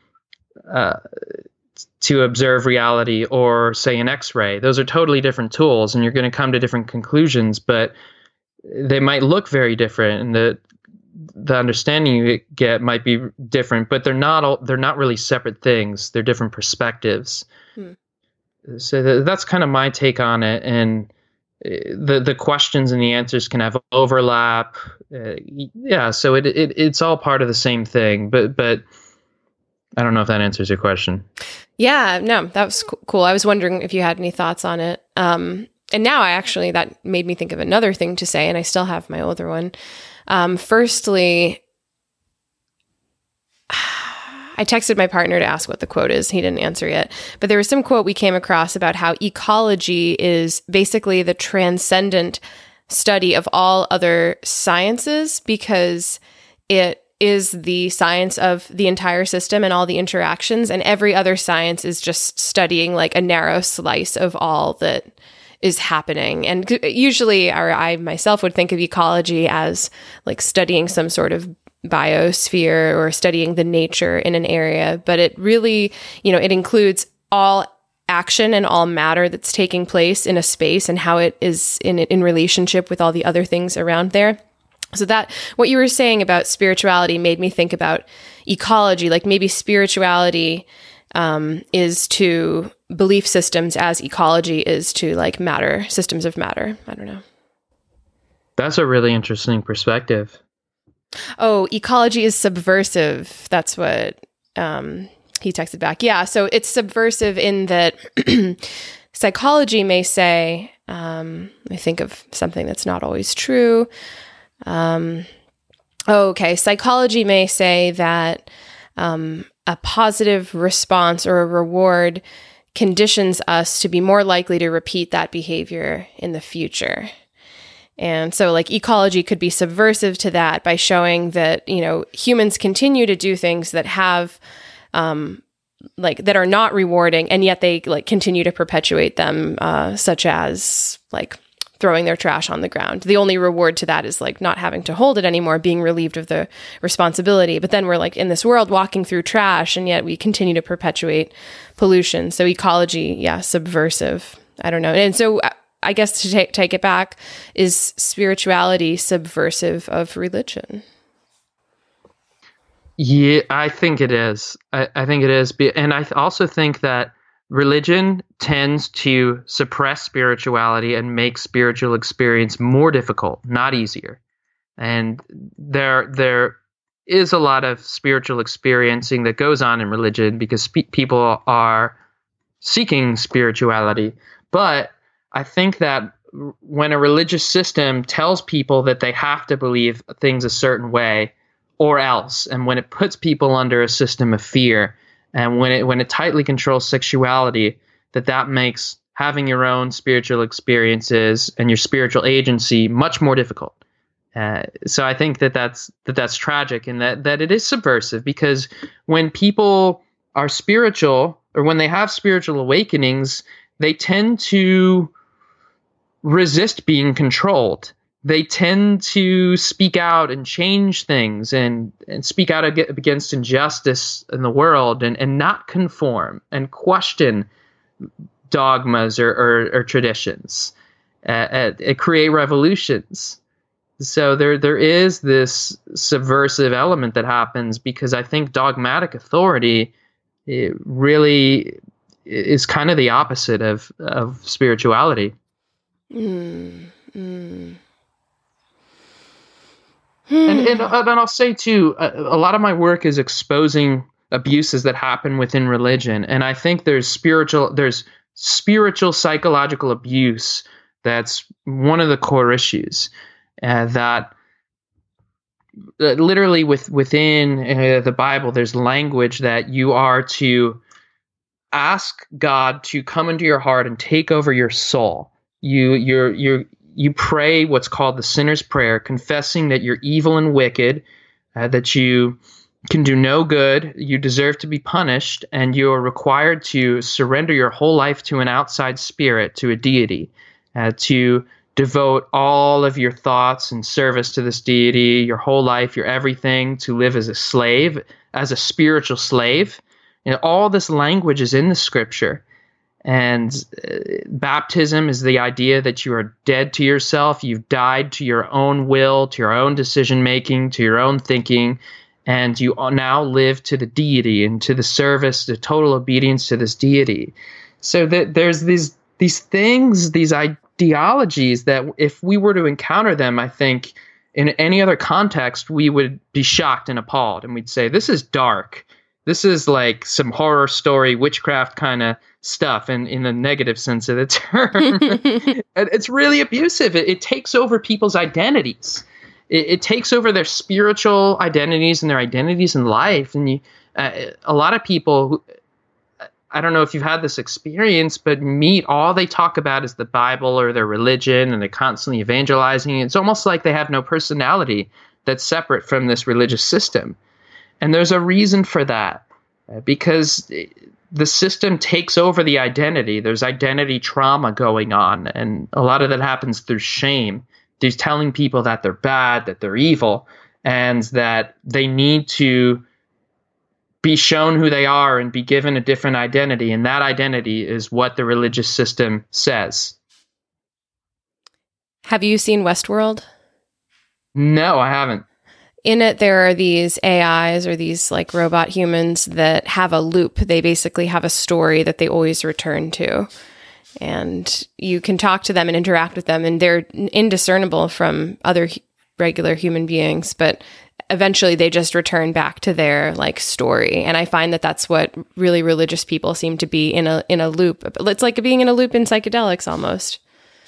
to observe reality, or say an X-ray. Those are totally different tools, and you're going to come to different conclusions, but they might look very different, and the understanding you get might be different, but they're not really separate things. They're different perspectives. So that's kind of my take on it. And the questions and the answers can have overlap. So it's all part of the same thing, but I don't know if that answers your question. Yeah, no, that was cool. I was wondering if you had any thoughts on it. And now that made me think of another thing to say, and I still have my older one. Firstly, I texted my partner to ask what the quote is. He didn't answer yet. But there was some quote we came across about how ecology is basically the transcendent study of all other sciences, because it is the science of the entire system and all the interactions, and every other science is just studying like a narrow slice of all that is happening. And usually, or I myself would think of ecology as like studying some sort of biosphere or studying the nature in an area, but it really, it includes all action and all matter that's taking place in a space and how it is in relationship with all the other things around there. So that what you were saying about spirituality made me think about ecology, like maybe spirituality is to belief systems as ecology is to like matter, systems of matter. I don't know. That's a really interesting perspective. Oh, ecology is subversive. That's what he texted back. Yeah, so it's subversive in that psychology may say, I think of something that's not always true. Psychology may say that a positive response or a reward conditions us to be more likely to repeat that behavior in the future. And so like ecology could be subversive to that by showing that, humans continue to do things that have, that are not rewarding, and yet they like continue to perpetuate them, such as like throwing their trash on the ground. The only reward to that is like not having to hold it anymore, being relieved of the responsibility. But then we're like in this world walking through trash, and yet we continue to perpetuate pollution. So ecology, subversive. I don't know. And so I guess to take it back, is spirituality subversive of religion? Yeah, I think it is. I think it is. And I also think that religion tends to suppress spirituality and make spiritual experience more difficult, not easier. And there is a lot of spiritual experiencing that goes on in religion because people are seeking spirituality. But I think that when a religious system tells people that they have to believe things a certain way or else, and when it puts people under a system of fear, and when it tightly controls sexuality, that makes having your own spiritual experiences and your spiritual agency much more difficult. So I think that's tragic, and that it is subversive, because when people are spiritual, or when they have spiritual awakenings, they tend to resist being controlled. They tend to speak out and change things and speak out against injustice in the world and not conform and question dogmas or traditions, create revolutions. So there is this subversive element that happens because I think dogmatic authority, it really is kind of the opposite of spirituality. And I'll say too, a lot of my work is exposing abuses that happen within religion, and I think there's spiritual psychological abuse that's one of the core issues. That literally within the Bible, there's language that you are to ask God to come into your heart and take over your soul. You pray what's called the sinner's prayer, confessing that you're evil and wicked, that you can do no good, you deserve to be punished, and you are required to surrender your whole life to an outside spirit, to a deity, to devote all of your thoughts and service to this deity, your whole life, your everything, to live as a slave, as a spiritual slave. And all this language is in the scripture. And baptism is the idea that you are dead to yourself. You've died to your own will, to your own decision-making, to your own thinking, and you now live to the deity and to the service, the total obedience to this deity. So that there's these things, these ideologies that if we were to encounter them, I think in any other context, we would be shocked and appalled. And we'd say, this is dark. This is like some horror story, witchcraft kind of stuff, and in the negative sense of the term. It's really abusive. It takes over people's identities. It takes over their spiritual identities and their identities in life. And a lot of people, I don't know if you've had this experience, but all they talk about is the Bible or their religion, and they're constantly evangelizing. It's almost like they have no personality that's separate from this religious system. And there's a reason for that, because the system takes over the identity. There's identity trauma going on, and a lot of that happens through shame. They're telling people that they're bad, that they're evil, and that they need to be shown who they are and be given a different identity. And that identity is what the religious system says. Have you seen Westworld? No, I haven't. In it, there are these AIs, or these like robot humans that have a loop. They basically have a story that they always return to. And you can talk to them and interact with them, and they're indiscernible from other regular human beings, but eventually they just return back to their like story. And I find that that's what really religious people seem to be in a loop. It's like being in a loop in psychedelics almost.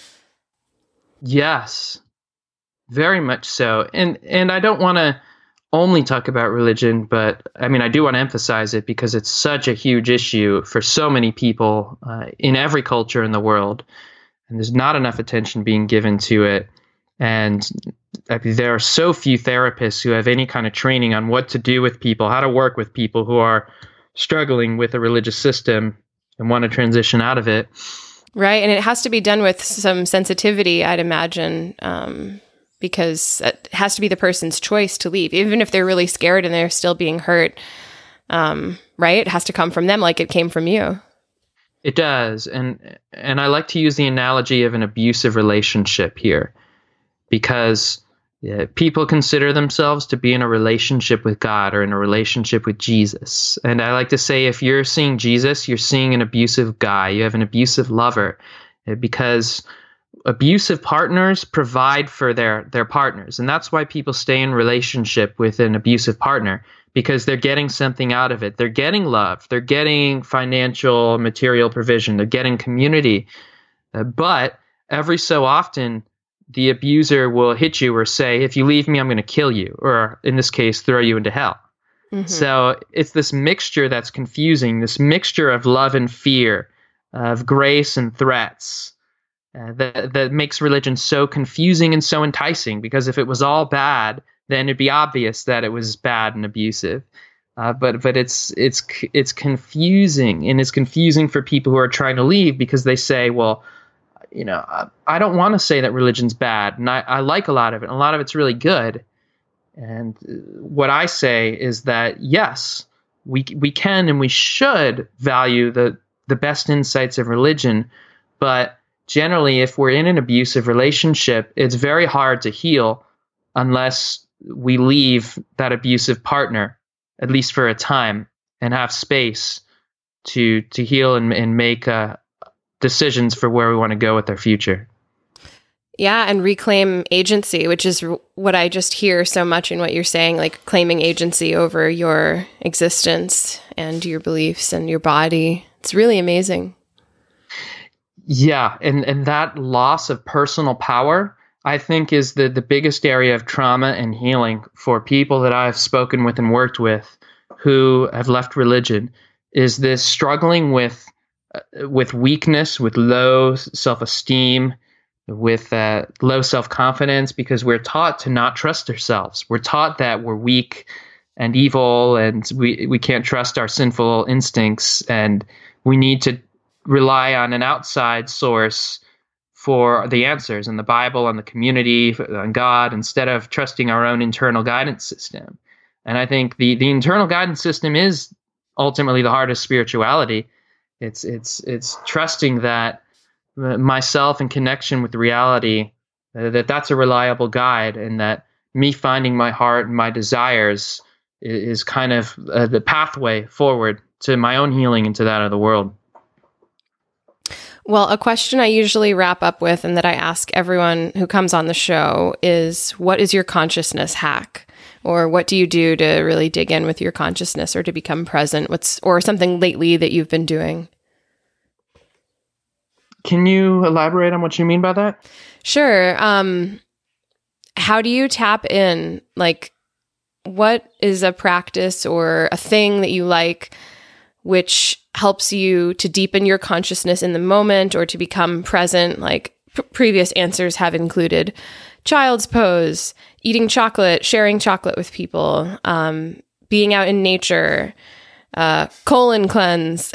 Yes. Very much so. And I don't want to only talk about religion, but I mean, I do want to emphasize it because it's such a huge issue for so many people in every culture in the world. And there's not enough attention being given to it. And I mean, there are so few therapists who have any kind of training on what to do with people, how to work with people who are struggling with a religious system and want to transition out of it. Right. And it has to be done with some sensitivity, I'd imagine. Because it has to be the person's choice to leave, even if they're really scared and they're still being hurt, right? It has to come from them like it came from you. It does. And I like to use the analogy of an abusive relationship here, because people consider themselves to be in a relationship with God or in a relationship with Jesus. And I like to say, if you're seeing Jesus, you're seeing an abusive guy. You have an abusive lover, because abusive partners provide for their partners. And that's why people stay in relationship with an abusive partner, because they're getting something out of it. They're getting love. They're getting financial, material provision. They're getting community. But every so often, the abuser will hit you or say, if you leave me, I'm going to kill you. Or in this case, throw you into hell. Mm-hmm. So it's this mixture that's confusing, this mixture of love and fear, of grace and threats. That makes religion so confusing and so enticing, because if it was all bad, then it'd be obvious that it was bad and abusive. But it's confusing, and it's confusing for people who are trying to leave because they say, well, I don't want to say that religion's bad, and I like a lot of it, and a lot of it's really good. And what I say is that yes, we can and we should value the best insights of religion, but generally, if we're in an abusive relationship, it's very hard to heal unless we leave that abusive partner, at least for a time, and have space to heal and make decisions for where we want to go with our future. Yeah, and reclaim agency, which is what I just hear so much in what you're saying, like claiming agency over your existence and your beliefs and your body. It's really amazing. Yeah, and that loss of personal power, I think, is the biggest area of trauma and healing for people that I've spoken with and worked with who have left religion, is this struggling with weakness, with low self-esteem, with low self-confidence, because we're taught to not trust ourselves. We're taught that we're weak and evil, and we can't trust our sinful instincts, and we need to rely on an outside source for the answers, in the Bible, on the community, on God, instead of trusting our own internal guidance system. And I think the internal guidance system is ultimately the heart of spirituality. It's trusting that myself in connection with reality, that's a reliable guide, and that me finding my heart and my desires is kind of the pathway forward to my own healing and to that of the world. Well, a question I usually wrap up with and that I ask everyone who comes on the show is, what is your consciousness hack? Or what do you do to really dig in with your consciousness or to become present? Or something lately that you've been doing? Can you elaborate on what you mean by that? Sure. How do you tap in? Like, what is a practice or a thing that you like which helps you to deepen your consciousness in the moment or to become present? Like previous answers have included child's pose, eating chocolate, sharing chocolate with people, being out in nature, colon cleanse,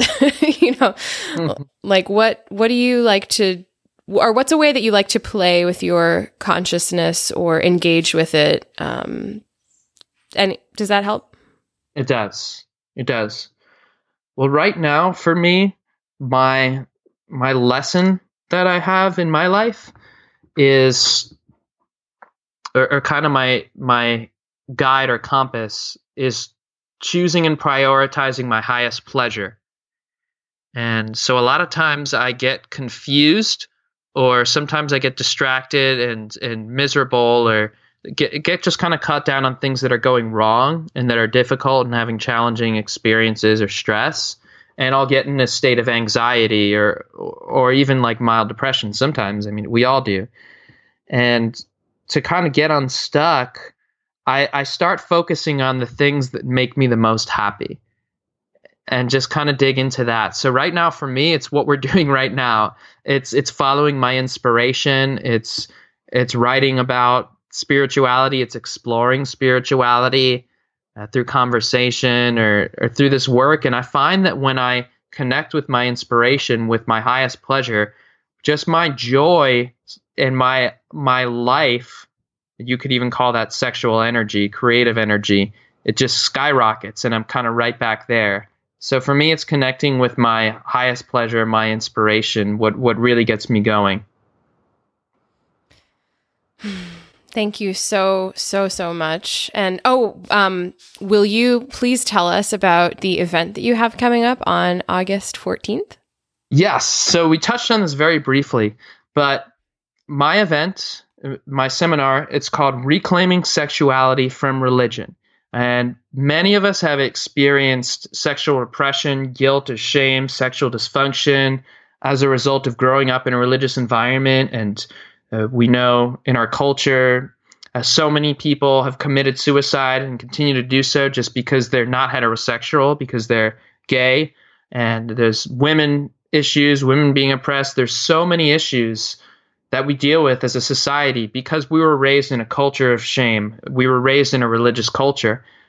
like what do you like to, or what's a way that you like to play with your consciousness or engage with it? And does that help? It does. It does. Well, right now for me, my lesson that I have in my life is, or kind of my guide or compass is choosing and prioritizing my highest pleasure. And so a lot of times I get confused, or sometimes I get distracted and miserable, or get just kind of caught down on things that are going wrong and that are difficult and having challenging experiences or stress. And I'll get in a state of anxiety or even like mild depression sometimes. I mean, we all do. And to kind of get unstuck, I start focusing on the things that make me the most happy and just kind of dig into that. So right now for me, it's what we're doing right now. It's following my inspiration. It's writing about spirituality. It's exploring spirituality through conversation or through this work. And I find that when I connect with my inspiration, with my highest pleasure, just my joy and my life, you could even call that sexual energy, creative energy, it just skyrockets, and I'm kind of right back there. So for me, it's connecting with my highest pleasure, my inspiration, what really gets me going. Thank you so much. And will you please tell us about the event that you have coming up on August 14th? Yes. So we touched on this very briefly, but my event, my seminar, it's called Reclaiming Sexuality from Religion. And many of us have experienced sexual repression, guilt or shame, sexual dysfunction as a result of growing up in a religious environment. And we know in our culture, so many people have committed suicide and continue to do so just because they're not heterosexual, because they're gay. And there's women issues, women being oppressed. There's so many issues that we deal with as a society because we were raised in a culture of shame. We were raised in a religious culture.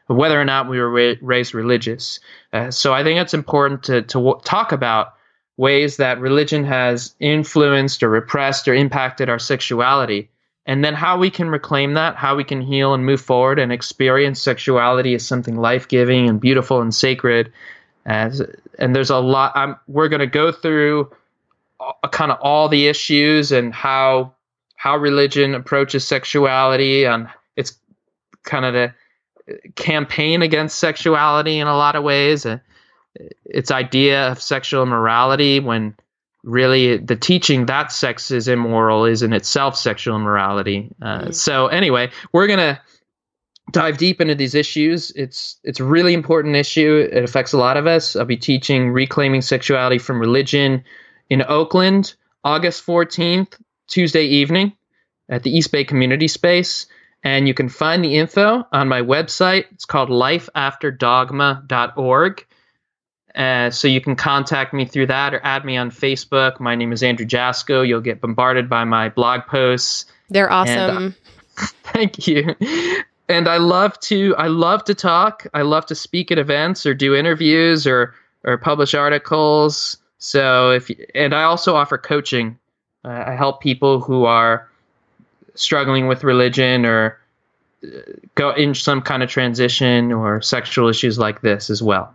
whether or not we were raised religious. So I think it's important to talk about ways that religion has influenced or repressed or impacted our sexuality, and then how we can reclaim that, how we can heal and move forward and experience sexuality as something life-giving and beautiful and sacred. And there's a lot. We're going to go through kind of all the issues and how religion approaches sexuality, and it's kind of the campaign against sexuality in a lot of ways. Its idea of sexual immorality, when really the teaching that sex is immoral is in itself sexual immorality. So anyway, we're going to dive deep into these issues. It's a really important issue. It affects a lot of us. I'll be teaching Reclaiming Sexuality from Religion in Oakland, August 14th, Tuesday evening at the East Bay Community Space. And you can find the info on my website. It's called lifeafterdogma.org. So you can contact me through that or add me on Facebook. My name is Andrew Jasko. You'll get bombarded by my blog posts. They're awesome. And, thank you. And I love to talk. I love to speak at events or do interviews or publish articles. So and I also offer coaching. I help people who are struggling with religion or go in some kind of transition or sexual issues like this as well.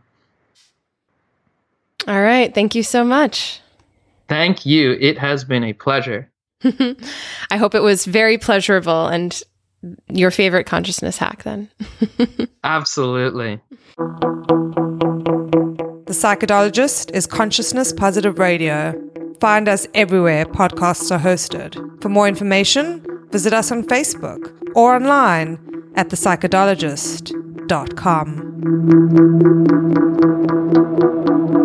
All right. Thank you so much. Thank you. It has been a pleasure. I hope it was very pleasurable and your favorite consciousness hack then. Absolutely. The Psychodologist is Consciousness Positive Radio. Find us everywhere podcasts are hosted. For more information, visit us on Facebook or online at thepsychodologist.com.